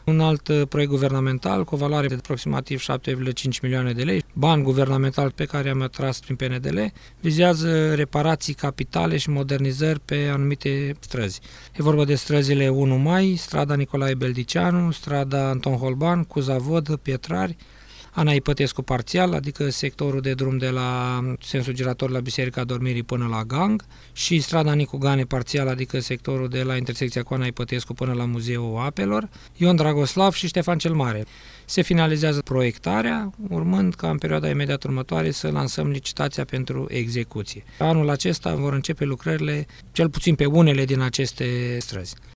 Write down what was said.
Un alt proiect guvernamental cu o valoare de aproximativ 7,5 milioane de lei, bani guvernamentali pe care am atras prin PNDL, vizează reparații capitale și modernizări pe anumite străzi. E vorba de străzile 1 Mai, strada Nicolae Beldicianu, strada Anton Holban, Cuzavod, Pietrari, Ana Ipătescu parțial, adică sectorul de drum de la sensul girator la Biserica Dormirii până la Gang, și strada Nicu Gane parțial, adică sectorul de la intersecția cu Ana Ipătescu până la Muzeul Apelor, Ion Dragoslav și Ștefan cel Mare. Se finalizează proiectarea, urmând ca în perioada imediat următoare să lansăm licitația pentru execuție. Anul acesta vor începe lucrările, cel puțin pe unele din aceste străzi.